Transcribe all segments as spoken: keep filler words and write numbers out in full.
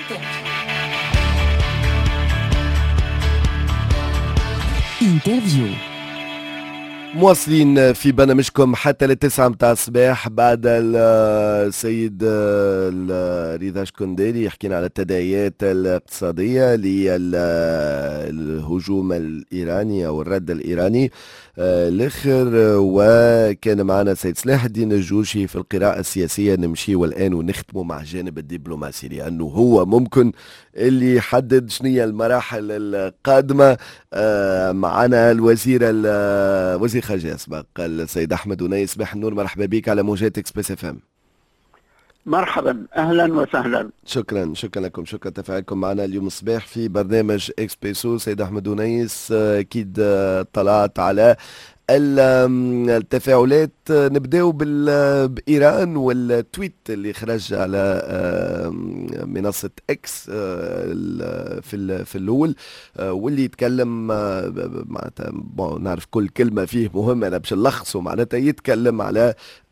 انترفيو. مواصلين في برنامجكم حتى للتسعة متاع الصباح بعد السيد رضا شكندري حكينا على التداعيات الاقتصادية للهجوم الإيراني أو الرد الإيراني الآخر، وكان معنا السيد صلاح الدين الجوشي في القراءة السياسية. نمشي والآن ونختموا مع الجانب الدبلوماسي، لأنه هو ممكن اللي يحدد شنية المراحل القادمة. معنا الوزير وزير الخارجية الأسبق السيد أحمد ونيس. صباح النور، مرحبا بك على موجات اكسبريس اف ام. مرحبا، اهلا وسهلا. شكرا شكرا لكم، شكرا تفاعلكم معنا اليوم الصباح في برنامج اكسبريسو. سيد احمد ونيس، اكيد اطلعت على التفاعلات. نبداو بإيران والتويت اللي خرج على منصة اكس في في الأول، واللي يتكلم معناتها نعرف كل كلمة فيه مهمة، أنا باش نلخصه. معناتها يتكلم على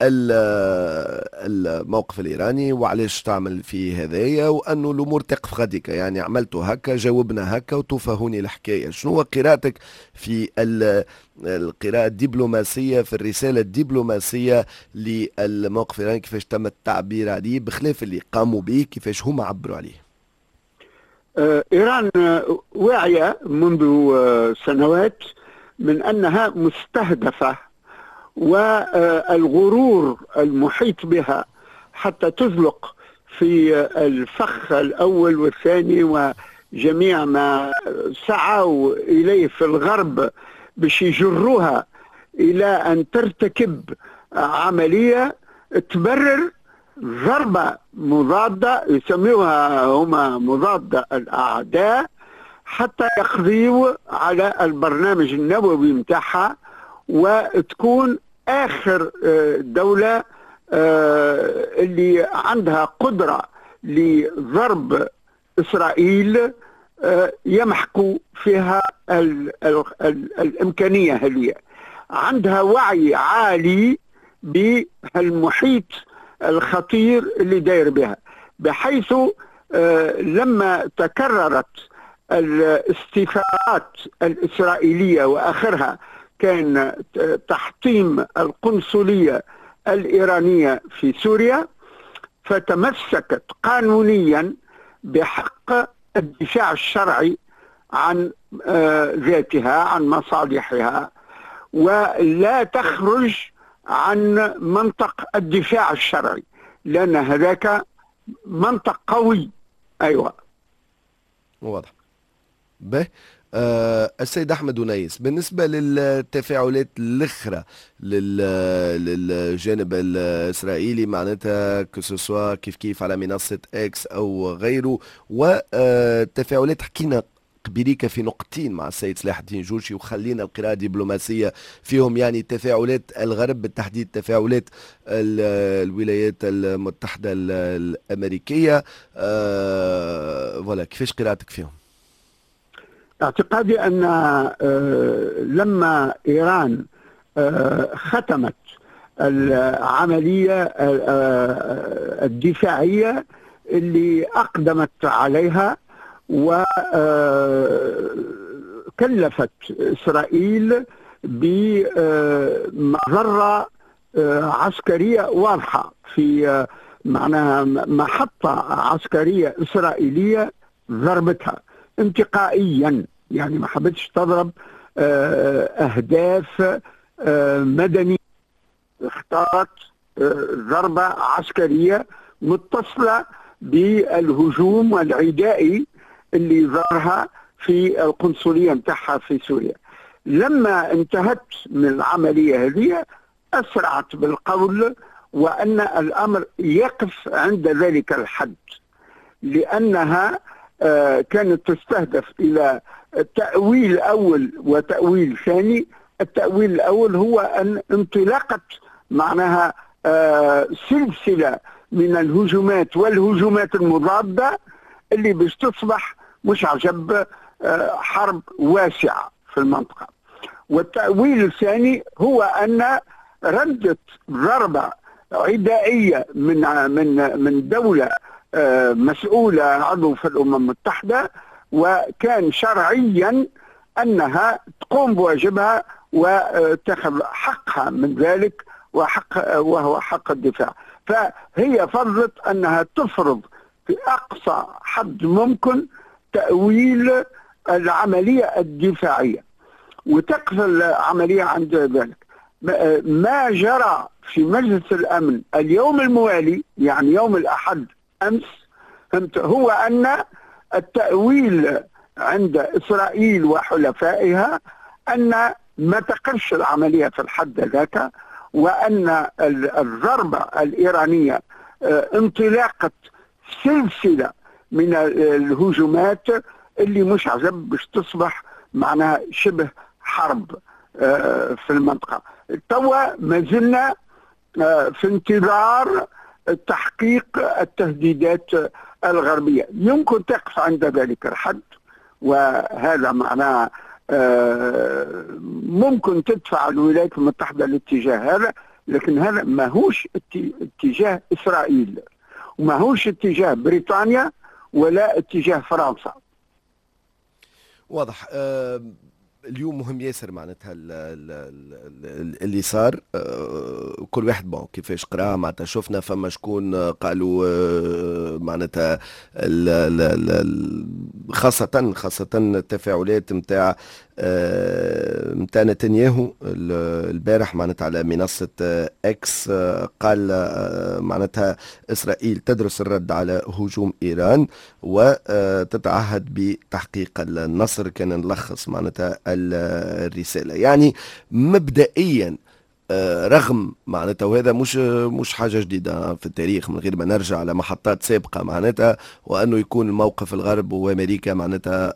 الموقف الإيراني وعلاش تعمل فيه هذايا، وأنه الأمور تقف غاديك، يعني عملتوا هكا جاوبنا هكا وتفهوني الحكاية. شنو هو قراءتك في القراءة الدبلوماسية، في الرسالة الدبلوماسية للموقف الإيراني؟ كيفاش تم التعبير عليه بخلاف اللي قاموا به؟ كيفاش هم عبروا عليه؟ إيران واعية منذ سنوات من أنها مستهدفة، والغرور المحيط بها حتى تزلق في الفخ الأول والثاني وجميع ما سعوا إليه في الغرب باش يجروها إلى أن ترتكب عملية تبرر ضربة مضادة يسموها هما مضادة الأعداء، حتى يقضيوا على البرنامج النووي متاعها وتكون آخر دولة اللي عندها قدرة لضرب إسرائيل يمحقوا فيها ال ال ال الإمكانية هذه. عندها وعي عالي بالمحيط الخطير اللي داير بها، بحيث لما تكررت الاستيفاءات الإسرائيلية وآخرها كان تحطيم القنصلية الإيرانية في سوريا، فتمسكت قانونيا بحق الدفاع الشرعي عن ذاتها، عن مصالحها، ولا تخرج عن منطق الدفاع الشرعي، لأن هذاك منطق قوي. أيوة، واضح. به آه السيد أحمد ونيس، بالنسبة للتفاعلات الأخرى للجانب الإسرائيلي، معناتها كسوسوا كيف كيف على منصة اكس أو غيره، والتفاعلات حكينا قبيليك في نقطتين مع السيد صلاح الدين جوشي، وخلينا القراءة الدبلوماسية فيهم، يعني تفاعلات الغرب، بالتحديد تفاعلات الولايات المتحدة الأمريكية. آه ولا كيفاش قراءتك فيهم؟ اعتقادي أن لما إيران ختمت العملية الدفاعية اللي أقدمت عليها وكلفت إسرائيل بمظرة عسكرية واضحة في معناها محطة عسكرية إسرائيلية ضربتها انتقائيا، يعني ما حبتش تضرب أهداف مدنية، اختارت ضربة عسكرية متصلة بالهجوم العدائي اللي ظهرها في القنصلية متاعها في سوريا. لما انتهت من العملية هذه أسرعت بالقول وأن الأمر يقف عند ذلك الحد، لأنها كانت تستهدف إلى تأويل أول وتأويل ثاني. التأويل الأول هو أن انطلاقة معناها سلسلة من الهجومات والهجومات المضادة اللي باش تصبح مش عجب حرب واسعة في المنطقة. والتأويل الثاني هو أن ردت ضربة عدائية من من من دولة مسؤولة عضو في الأمم المتحدة، وكان شرعيا أنها تقوم بواجبها وتأخذ حقها من ذلك، وحق وهو حق الدفاع. فهي فرضت أنها تفرض في أقصى حد ممكن تأويل العملية الدفاعية وتقف العملية عند ذلك. ما جرى في مجلس الأمن اليوم الموالي، يعني يوم الأحد أمس، هو أن التأويل عند إسرائيل وحلفائها أن ما تقرش العملية في الحد ذاك، وأن الضربة الإيرانية انطلاقة سلسلة من الهجومات اللي مش عجب باش تصبح معناها شبه حرب في المنطقة. توا ما زلنا في انتظار تحقيق التهديدات الغربية، يمكن تقف عند ذلك الحد، وهذا معناه ممكن تدفع الولايات المتحدة الاتجاه هذا، لكن هذا ما هوش اتجاه إسرائيل، وما هوش اتجاه بريطانيا ولا اتجاه فرنسا. واضح. أه اليوم مهم ياسر معناتها اللي صار. أه كل واحد بون كيفاش قراه معناتها شفنا فما شكون قالوا أه معناتها خاصة خاصة التفاعلات نتاع نتاع نتنياهو البارح معناتها على منصة اكس، قال معناتها اسرائيل تدرس الرد على هجوم ايران وتتعهد بتحقيق النصر. كان نلخص معناتها الرسالة، يعني مبدئيا رغم معناتها، وهذا مش مش حاجه جديده في التاريخ من غير ما نرجع لمحطات سابقه معناتها، وانه يكون الموقف الغرب وامريكا معناتها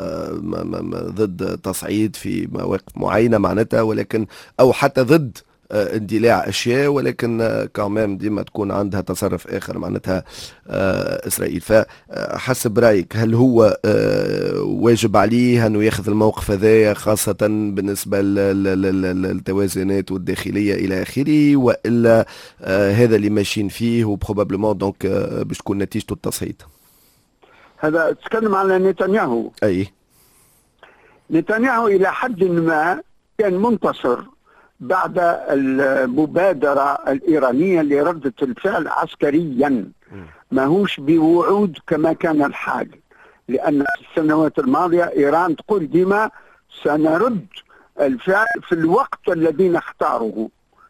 ضد تصعيد في مواقف معينه معناتها، ولكن او حتى ضد اندلاع اشياء، ولكن كمان ديما تكون عندها تصرف اخر معناتها اسرائيل. فحسب رايك هل هو واجب عليه انه ياخذ الموقف هذايا خاصه بالنسبه للتوازنات والداخليه الى اخره، والا هذا اللي ماشيين فيه وبروبابلمون دونك باش تكون نتيجته التصعيد؟ هذا تتكلم على نتنياهو. اي نتنياهو الى حد ما كان منتصر بعد المبادرة الإيرانية لردة الفعل عسكريا، ماهوش بوعود كما كان الحال، لأن في السنوات الماضية إيران تقول ديما سنرد الفعل في الوقت الذي نختاره،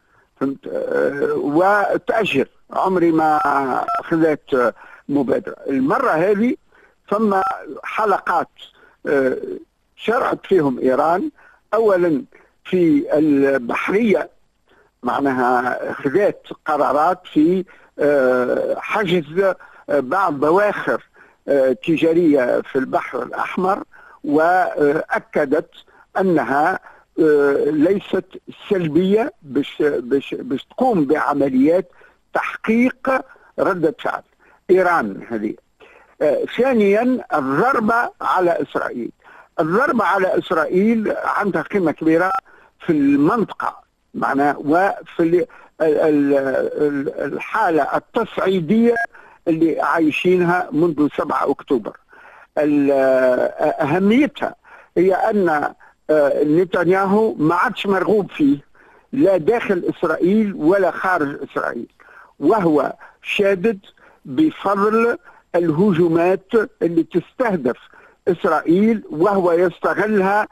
وتأجل، عمري ما أخذت مبادرة. المرة هذه ثم حلقات شرعت فيهم إيران، أولا في البحرية معناها خذت قرارات في حجز بعض بواخر تجارية في البحر الأحمر، وأكدت أنها ليست سلبية باش باش باش تقوم بعمليات تحقيق ردة فعل إيران هذه. ثانيا الضربة على إسرائيل. الضربة على إسرائيل عندها قيمة كبيرة في المنطقة معناها، وفي الحالة التصعيدية اللي عايشينها منذ سبعة أكتوبر. أهميتها هي أن نتنياهو ما عادش مرغوب فيه لا داخل إسرائيل ولا خارج إسرائيل، وهو شادد بفضل الهجومات اللي تستهدف إسرائيل، وهو يستغلها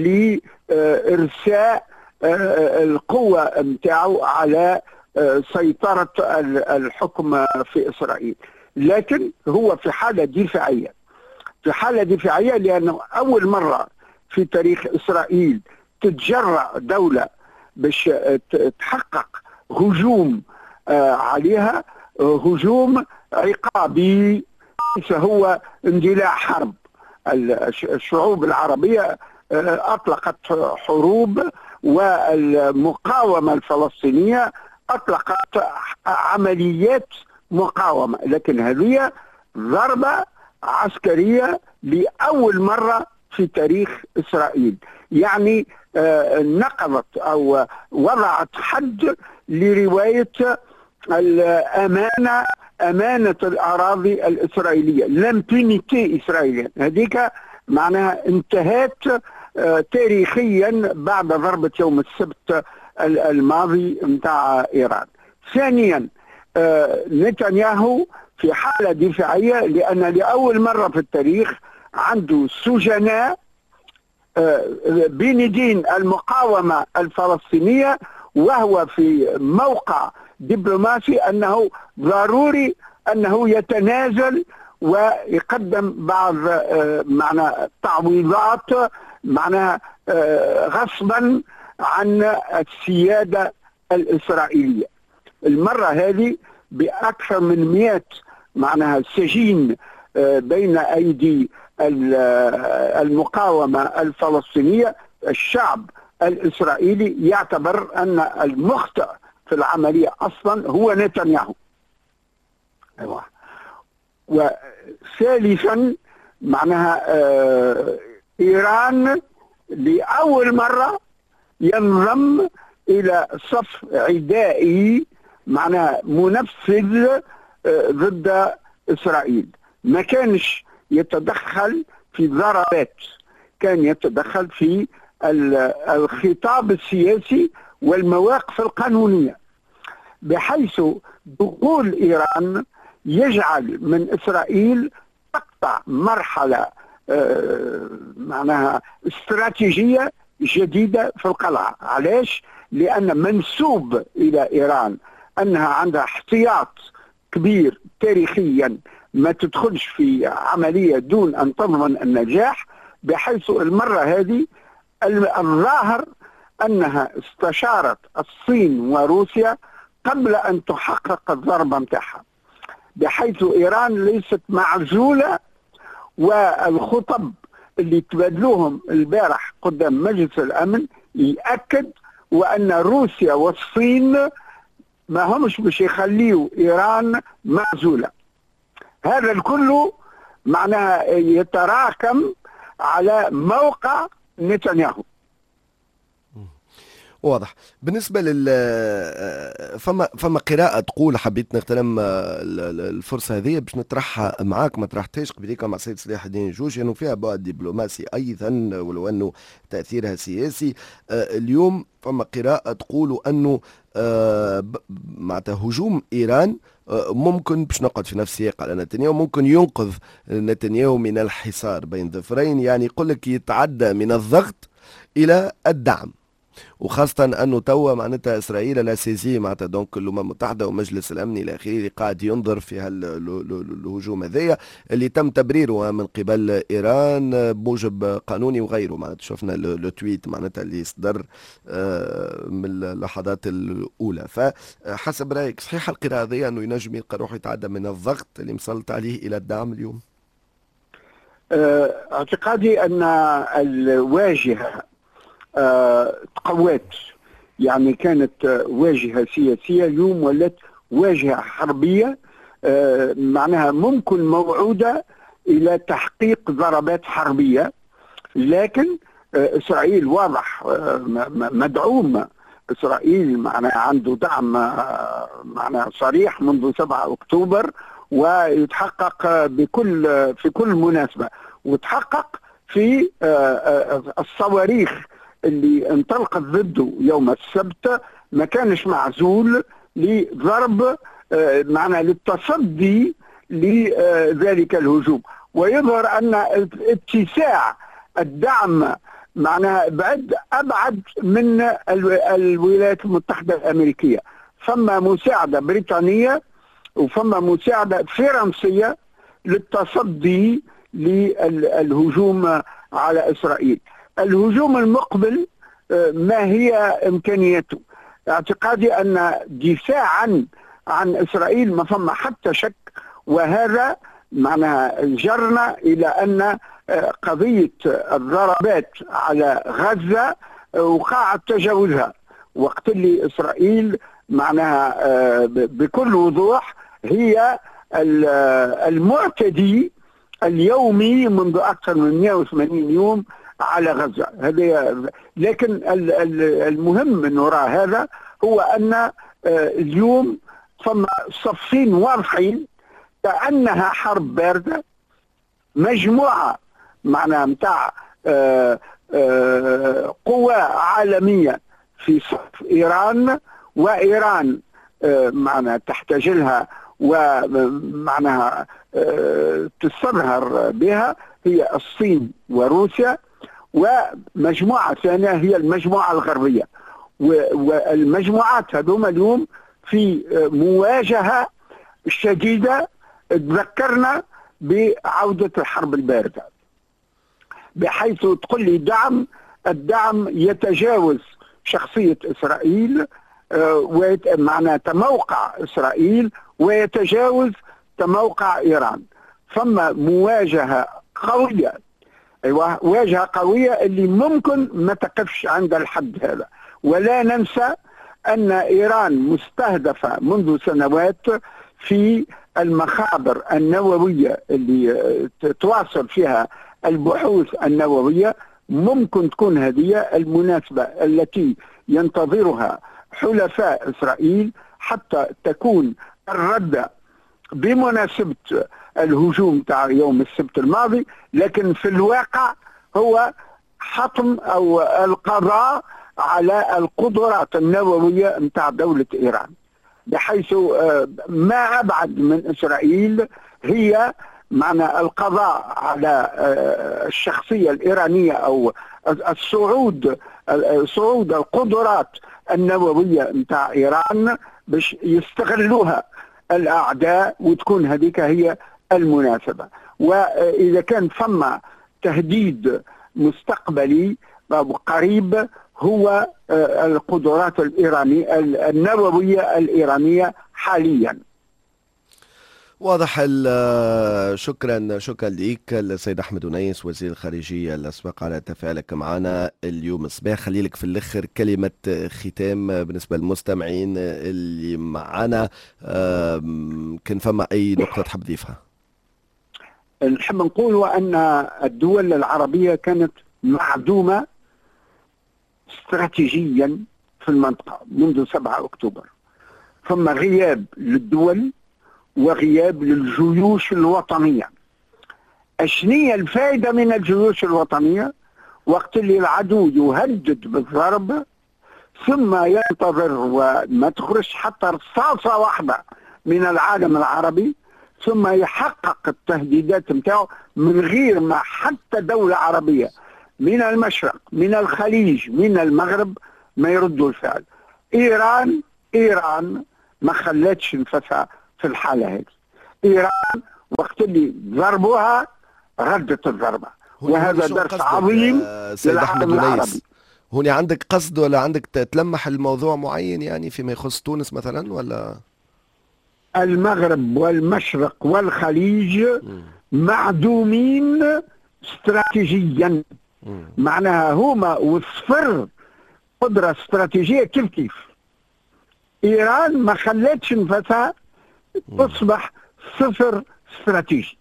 لإرساء القوة متاعه على سيطرة الحكم في إسرائيل. لكن هو في حالة دفاعية، في حالة دفاعية لأنه أول مرة في تاريخ إسرائيل تتجرأ دولة باش تحقق هجوم عليها، هجوم عقابي ليس هو اندلاع حرب. الشعوب العربية أطلقت حروب، والمقاومة الفلسطينية أطلقت عمليات مقاومة، لكن هذه ضربة عسكرية لأول مرة في تاريخ إسرائيل، يعني نقضت أو وضعت حد لرواية الأمانة أمانة الأراضي الإسرائيلية، لامبونيتي إسرائيلية. هذيك معناها انتهت تاريخيا بعد ضربة يوم السبت الماضي متاع إيران. ثانيا نتنياهو في حالة دفاعية، لأن لأول مرة في التاريخ عنده سجناء بين يدين المقاومة الفلسطينية، وهو في موقع دبلوماسي أنه ضروري أنه يتنازل ويقدم بعض معنى تعويضات معناها غصبا عن السيادة الإسرائيلية. المرة هذه بأكثر من مئة معناها سجين بين أيدي المقاومة الفلسطينية، الشعب الإسرائيلي يعتبر أن المخطئ في العملية أصلا هو نتنياهو. وثالثا معناها إيران لأول مرة ينضم إلى صف عدائي معناها منفذ ضد إسرائيل. ما كانش يتدخل في ضربات، كان يتدخل في الخطاب السياسي والمواقف القانونية، بحيث دخول إيران يجعل من إسرائيل تقطع مرحلة معناها استراتيجية جديدة في القلعة. علاش؟ لأن منسوب إلى إيران أنها عندها احتياط كبير تاريخيا، ما تدخلش في عملية دون أن تضمن النجاح، بحيث المرة هذه الظاهر أنها استشارت الصين وروسيا قبل أن تحقق الضربة متاعها، بحيث إيران ليست معزولة. والخطب اللي تبادلوهم البارح قدام مجلس الأمن يأكد وأن روسيا والصين ما همش باش يخليوا إيران معزولة. هذا الكل معناها يتراكم على موقع نتنياهو. واضح. بالنسبة لل فما فما قراءة تقول، حبيت نغتنم الفرصة هذه باش نطرحها معاك، ما طرحتهاش قبليك مع سيد صلاح الدين جوش، انه يعني فيها بعد دبلوماسي ايضا ولو انه تأثيرها سياسي. اليوم فما قراءة تقول انه معناتها هجوم ايران ممكن باش نقعد في نفس السياق على نتنياهو، ممكن ينقذ نتنياهو من الحصار بين ظفرين، يعني يقول لك يتعدى من الضغط الى الدعم، وخاصة أنه توا معناتها إسرائيل لا سيزي معناتها دونك الأمم المتحدة ومجلس الأمن إلى آخره اللي قاعد ينظر في هالهجوم هذايا اللي تم تبريره من قبل إيران بموجب قانوني وغيره. معناتها شفنا التويت معناتها اللي صدر من اللحظات الأولى. فحسب رأيك صحيح القراءة هذه أنه ينجم يلقى روحه يتعدى من الضغط اللي مسلط عليه إلى الدعم اليوم؟ اعتقادي أن الواجهة آه، تقوات، يعني كانت آه، واجهة سياسية، اليوم ولت واجهة حربية. آه، معناها ممكن موعودة إلى تحقيق ضربات حربية، لكن آه، إسرائيل واضح آه، مدعوم. إسرائيل معناها عنده دعم آه، معناها صريح منذ سبعة أكتوبر، ويتحقق آه، بكل آه، في كل مناسبة، وتحقق في آه، آه، الصواريخ اللي انطلقت ضده يوم السبت. ما كانش معزول لضرب معنا للتصدي لذلك الهجوم. ويظهر أن اتساع الدعم معناها بعد أبعد من الولايات المتحدة الأمريكية. فما مساعدة بريطانية وفما مساعدة فرنسية للتصدي للهجوم على إسرائيل. الهجوم المقبل ما هي إمكانيته؟ اعتقادي أن دفاعا عن إسرائيل ما فما حتى شك، وهذا معناها جرنا إلى أن قضية الضربات على غزة وقعت تجاوزها، وقت اللي إسرائيل معناها بكل وضوح هي المعتدي اليومي منذ أكثر من مئة وثمانين يوم على غزة. هذا لكن المهم من وراء هذا هو أن اليوم ثم صفين واضحين كأنها حرب باردة. مجموعة معناها متاع آه، آه، قوى عالمية في صف إيران، وإيران آه، معناها تحتاج لها ومعناها آه، تستظهر بها هي الصين وروسيا، ومجموعة ثانية هي المجموعة الغربية. والمجموعات هذوما اليوم في مواجهة شديدة تذكرنا بعودة الحرب الباردة، بحيث تقول لي دعم الدعم يتجاوز شخصية إسرائيل معناها تموقع إسرائيل ويتجاوز تموقع إيران. ثم مواجهة قوية، أيوة مواجهة قوية اللي ممكن ما تقفش عند الحد هذا. ولا ننسى أن إيران مستهدفة منذ سنوات في المخابر النووية اللي تواصل فيها البحوث النووية. ممكن تكون هذه المناسبة التي ينتظرها حلفاء إسرائيل حتى تكون الردة بمناسبة الهجوم تاع يوم السبت الماضي، لكن في الواقع هو حطم أو القضاء على القدرات النووية متاع دولة إيران، بحيث ما أبعد من إسرائيل هي معنى القضاء على الشخصية الإيرانية أو الصعود صعود القدرات النووية متاع إيران باش يستغلوها الأعداء، وتكون هذيك هي المناسبة. وإذا كان ثم تهديد مستقبلي قريب هو القدرات الإيرانية النووية الإيرانية حاليا. واضح. شكرا شكرا لك السيد احمد أنيس وزير الخارجيه الاسبق على تفاعلك معنا اليوم الصباح. خلي لك في الاخر كلمه ختام بالنسبه للمستمعين اللي معنا، كان فما اي نقطه تحب تضيفها؟ نحب نقول ان الدول العربيه كانت معدومه استراتيجيا في المنطقه منذ سبعة أكتوبر. ثم غياب للدول وغياب للجيوش الوطنية. أشنية الفائدة من الجيوش الوطنية وقت اللي العدو يهدد بالضرب ثم ينتظر وما تخرج حتى رصاصة واحدة من العالم العربي، ثم يحقق التهديدات متاعه من غير ما حتى دولة عربية من المشرق من الخليج من المغرب ما يردوا الفعل. إيران إيران ما خلتش نفسها في الحالة هذه. إيران وقت اللي ضربوها ردت الضربة، وهذا درس عظيم للعالم العربي. هنا عندك قصد ولا عندك تلمح الموضوع معين يعني فيما يخص تونس مثلا ولا؟ المغرب والمشرق والخليج م. معدومين استراتيجيا، م. معناها هما وصفر قدرة استراتيجية كيف كيف. إيران ما خلتش نفسها تصبح صفر استراتيجي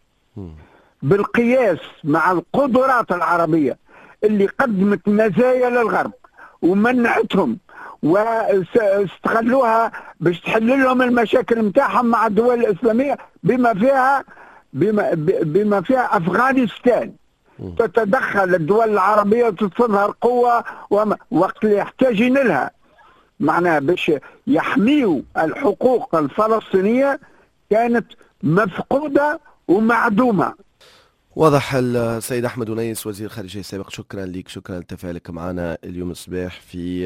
بالقياس مع القدرات العربية اللي قدمت مزايا للغرب ومنعتهم واستغلوها باش تحل لهم المشاكل نتاعهم مع الدول الإسلامية بما فيها بما, بما فيها أفغانستان. تتدخل الدول العربية وتظهر قوة وقت اللي يحتاجين لها معناها باش يحميوا الحقوق الفلسطينية كانت مفقودة ومعدومة. واضح. السيد احمد أنيس وزير الخارجيه السابق، شكرا لك، شكرا لتفاعلك معنا اليوم الصباح في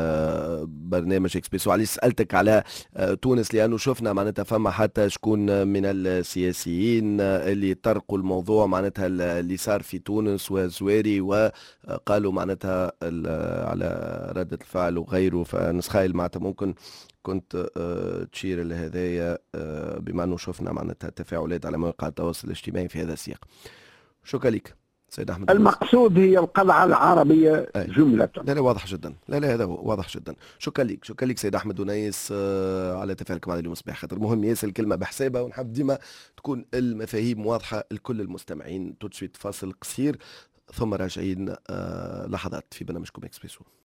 برنامج اكسبريسو. علي سالتك على تونس لانه شفنا معناتها فما حتى شكون من السياسيين اللي طرقوا الموضوع معناتها اللي صار في تونس وزواري وقالوا معناتها على ردة الفعل وغيره، فنسخايل معناتها ممكن كنت تشير لهذايا بما انه شفنا معناتها تفاعلات على مواقع التواصل الاجتماعي في هذا السياق. شكرا لك سيد احمد. المقصود هي القلعه العربيه جمله. لا لا واضح جدا، لا لا هذا واضح جدا. شكرا لك، شكرا لك سيد احمد أنيس على تفاعلك معنا اليوم الصباح، خاطر مهم ياسر الكلمه بحسابها ونحب ديما تكون المفاهيم واضحه لكل المستمعين. تدشي فاصل قصير ثم راجعين لحظات في برنامجكم اكسبريسو.